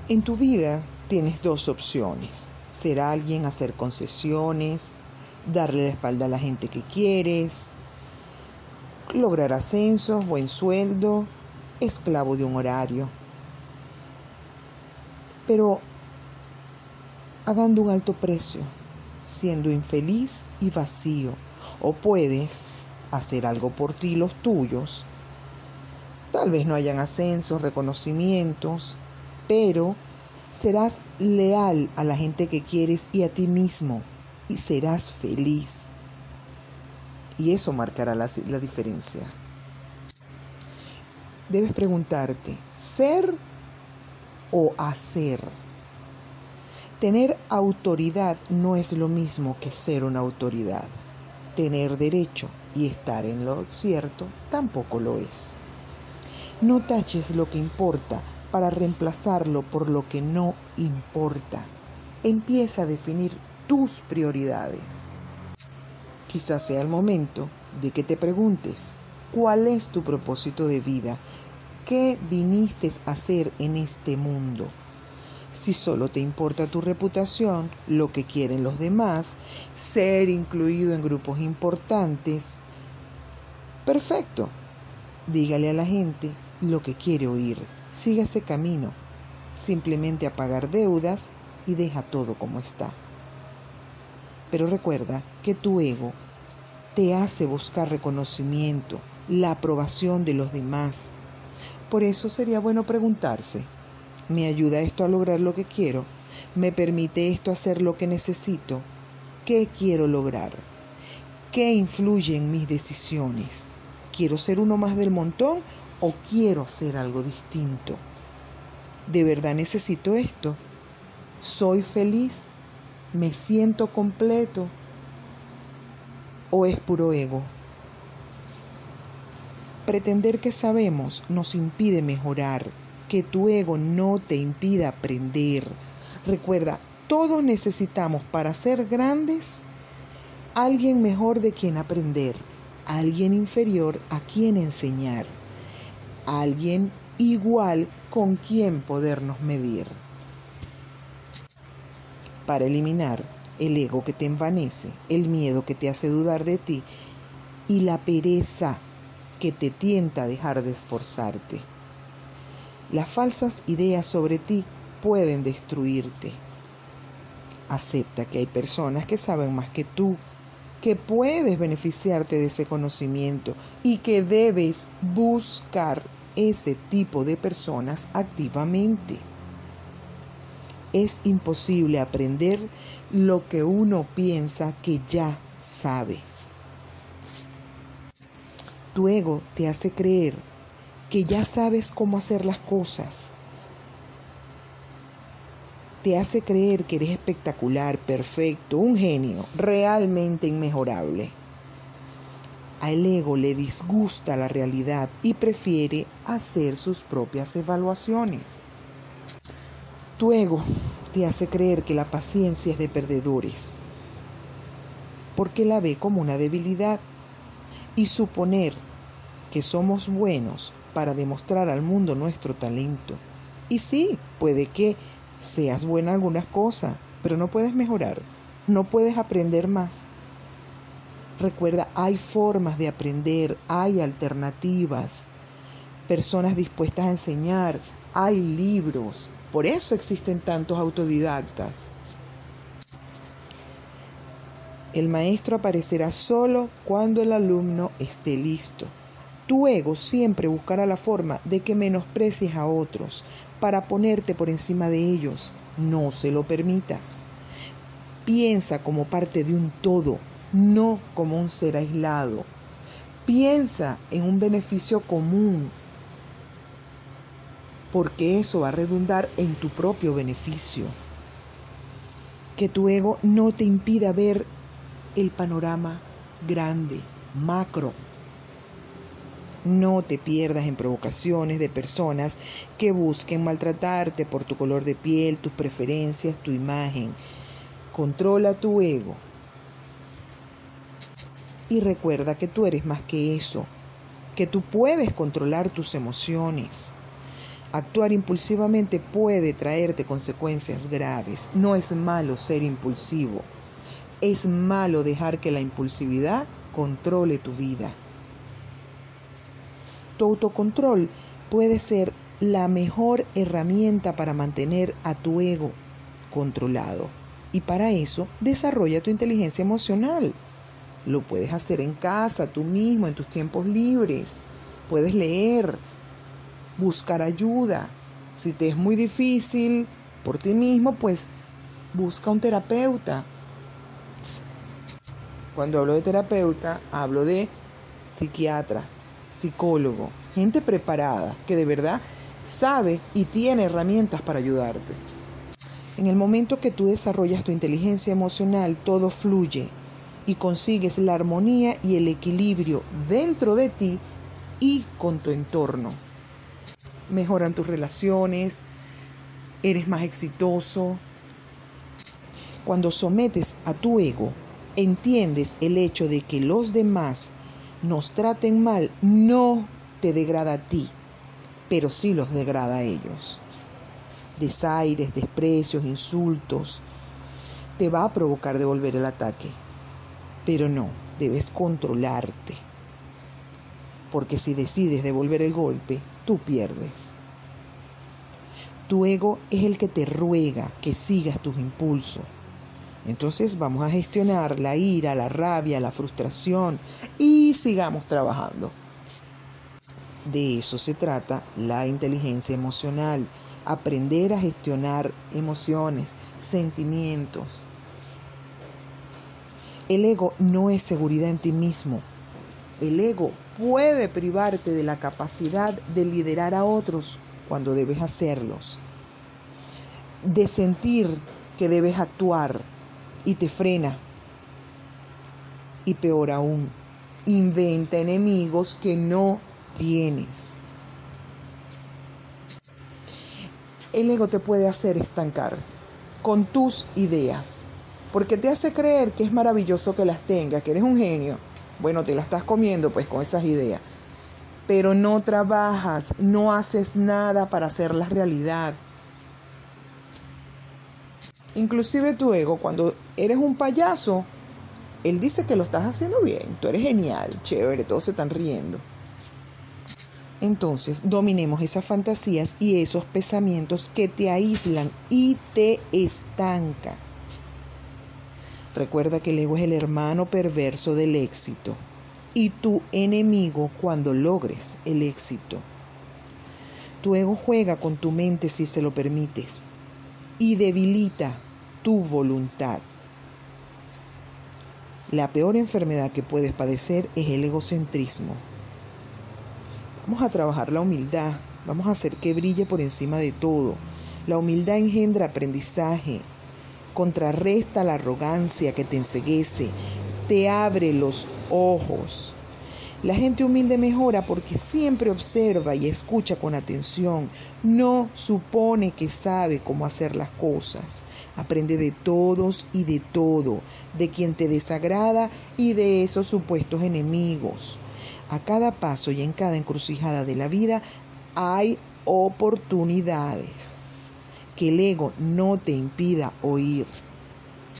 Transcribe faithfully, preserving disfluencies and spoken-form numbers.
En tu vida tienes dos opciones: ser alguien, hacer concesiones, darle la espalda a la gente que quieres, lograr ascensos, buen sueldo, esclavo de un horario, pero pagando un alto precio, siendo infeliz y vacío. O puedes hacer algo por ti y los tuyos. Tal vez no hayan ascensos, reconocimientos, pero serás leal a la gente que quieres y a ti mismo, y serás feliz. Y eso marcará la, la diferencia. Debes preguntarte, ¿ser o hacer? Tener autoridad no es lo mismo que ser una autoridad. Tener derecho y estar en lo cierto tampoco lo es. No taches lo que importa para reemplazarlo por lo que no importa. Empieza a definir tus prioridades. Quizás sea el momento de que te preguntes, ¿cuál es tu propósito de vida? ¿Qué viniste a hacer en este mundo? Si solo te importa tu reputación, lo que quieren los demás, ser incluido en grupos importantes, perfecto. Dígale a la gente lo que quiere oír. Siga ese camino. Simplemente a pagar deudas y deja todo como está. Pero recuerda que tu ego te hace buscar reconocimiento, la aprobación de los demás. Por eso sería bueno preguntarse, ¿me ayuda esto a lograr lo que quiero? ¿Me permite esto hacer lo que necesito? ¿Qué quiero lograr? ¿Qué influye en mis decisiones? ¿Quiero ser uno más del montón o quiero hacer algo distinto? ¿De verdad necesito esto? ¿Soy feliz? ¿Me siento completo? ¿O es puro ego? Pretender que sabemos nos impide mejorar. Que tu ego no te impida aprender. Recuerda, todos necesitamos para ser grandes alguien mejor de quien aprender, alguien inferior a quien enseñar, alguien igual con quien podernos medir. Para eliminar el ego que te envanece, el miedo que te hace dudar de ti y la pereza que te tienta a dejar de esforzarte. Las falsas ideas sobre ti pueden destruirte. Acepta que hay personas que saben más que tú, que puedes beneficiarte de ese conocimiento y que debes buscar ese tipo de personas activamente. Es imposible aprender lo que uno piensa que ya sabe. Tu ego te hace creer que ya sabes cómo hacer las cosas. Te hace creer que eres espectacular, perfecto, un genio, realmente inmejorable. Al ego le disgusta la realidad y prefiere hacer sus propias evaluaciones. Tu ego te hace creer que la paciencia es de perdedores, porque la ve como una debilidad, y suponer que somos buenos para demostrar al mundo nuestro talento. Y sí, puede que seas buena en algunas cosas, pero no puedes mejorar, no puedes aprender más. Recuerda, hay formas de aprender, hay alternativas, personas dispuestas a enseñar, hay libros. Por eso existen tantos autodidactas. El maestro aparecerá solo cuando el alumno esté listo. Tu ego siempre buscará la forma de que menosprecies a otros para ponerte por encima de ellos. No se lo permitas. Piensa como parte de un todo, no como un ser aislado. Piensa en un beneficio común, porque eso va a redundar en tu propio beneficio. Que tu ego no te impida ver el panorama grande, macro. No te pierdas en provocaciones de personas que busquen maltratarte por tu color de piel, tus preferencias, tu imagen. Controla tu ego. Y recuerda que tú eres más que eso, que tú puedes controlar tus emociones. Actuar impulsivamente puede traerte consecuencias graves. No es malo ser impulsivo. Es malo dejar que la impulsividad controle tu vida. Tu autocontrol puede ser la mejor herramienta para mantener a tu ego controlado. Y para eso, desarrolla tu inteligencia emocional. Lo puedes hacer en casa, tú mismo, en tus tiempos libres. Puedes leer, buscar ayuda. Si te es muy difícil por ti mismo, pues busca un terapeuta. Cuando hablo de terapeuta, hablo de psiquiatra, psicólogo, gente preparada que de verdad sabe y tiene herramientas para ayudarte. En el momento que tú desarrollas tu inteligencia emocional, todo fluye y consigues la armonía y el equilibrio dentro de ti y con tu entorno. Mejoran tus relaciones, eres más exitoso. Cuando sometes a tu ego, entiendes el hecho de que los demás nos traten mal, no te degrada a ti, pero sí los degrada a ellos. Desaires, desprecios, insultos, te va a provocar devolver el ataque. Pero no, debes controlarte. Porque si decides devolver el golpe, tú pierdes. Tu ego es el que te ruega que sigas tus impulsos. Entonces vamos a gestionar la ira, la rabia, la frustración y sigamos trabajando. De eso se trata la inteligencia emocional. Aprender a gestionar emociones, sentimientos. El ego no es seguridad en ti mismo. El ego puede privarte de la capacidad de liderar a otros cuando debes hacerlos, de sentir que debes actuar y te frena. Y peor aún, inventa enemigos que no tienes. El ego te puede hacer estancar con tus ideas, porque te hace creer que es maravilloso que las tengas, que eres un genio. Bueno, te la estás comiendo pues con esas ideas, pero no trabajas, no haces nada para hacerlas realidad. Inclusive tu ego, cuando eres un payaso, él dice que lo estás haciendo bien, tú eres genial, chévere, todos se están riendo. Entonces, dominemos esas fantasías y esos pensamientos que te aíslan y te estancan. Recuerda que el ego es el hermano perverso del éxito y tu enemigo cuando logres el éxito. Tu ego juega con tu mente si se lo permites y debilita tu voluntad. La peor enfermedad que puedes padecer es el egocentrismo. Vamos a trabajar la humildad, vamos a hacer que brille por encima de todo. La humildad engendra aprendizaje, contrarresta la arrogancia que te enceguece, te abre los ojos. La gente humilde mejora porque siempre observa y escucha con atención. No supone que sabe cómo hacer las cosas. Aprende de todos y de todo, de quien te desagrada y de esos supuestos enemigos. A cada paso y en cada encrucijada de la vida hay oportunidades. Que el ego no te impida oír.